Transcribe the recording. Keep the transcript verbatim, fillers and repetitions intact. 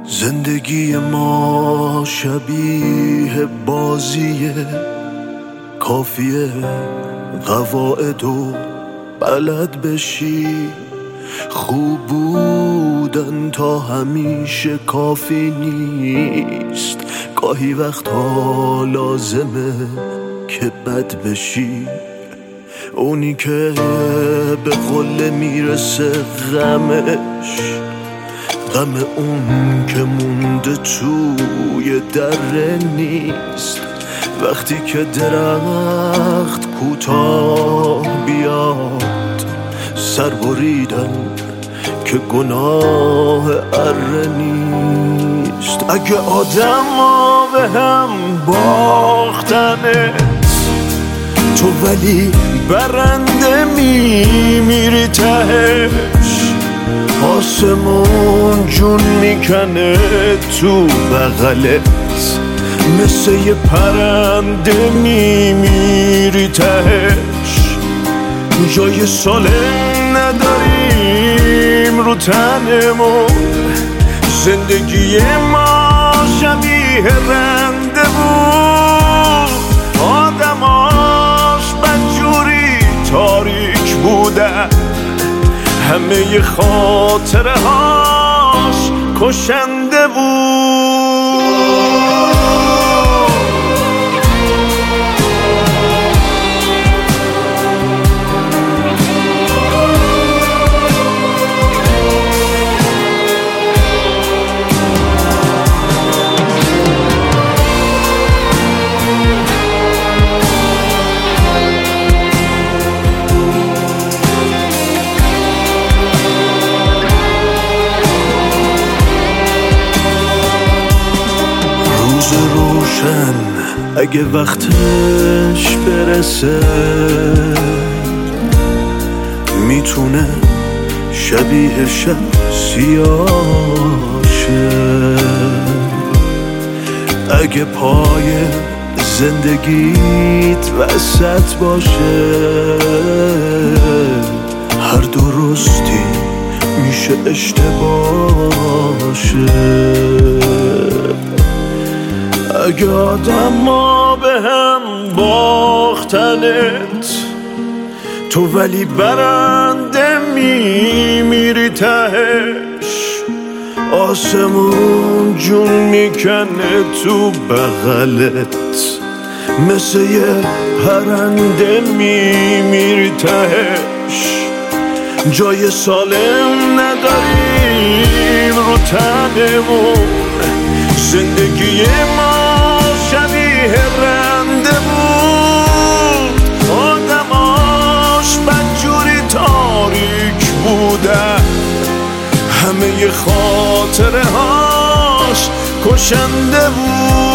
زندگی ما شبیه بازیه، کافیه قواعد و بلد بشی. خوب بودن تا همیشه کافی نیست، گاهی وقتها لازمه که بد بشی. اونی که به قله میرسه غمش، غم اون که مونده توی دره نیست. وقتی که درخت کوتاه بیاد، سر بریدن که گناه اره نیست. اگه آدم ها به هم باختنت، تو ولی برنده میمیری تهش. آسمون جون میکنه تو بغلت، مثل یه پرنده میمیری تهش. جای سالم نداریم رو تنمون، زندگی ما شبیه رنده بود. آدماش بدجوری تاریک بودن، همه خاطره هاش کشنده بود. روشن اگه وقتش برسه، میتونه شبیه شب سیاه شه. اگه پای زندگیت وسط باشه، هر درستی میشه اشتباه شه. اگه آدم ها به هم باختنت، تو ولی برنده میمیری تهش. آسمون جون میکنه تو بغلت، مثل یه پرنده میمیری تهش. جای سالم نداریم رو تنمون، زندگی ما شبیه رنده بود. آدماش بدجوری تاریک بودن، همه خاطره هاش کشنده بود.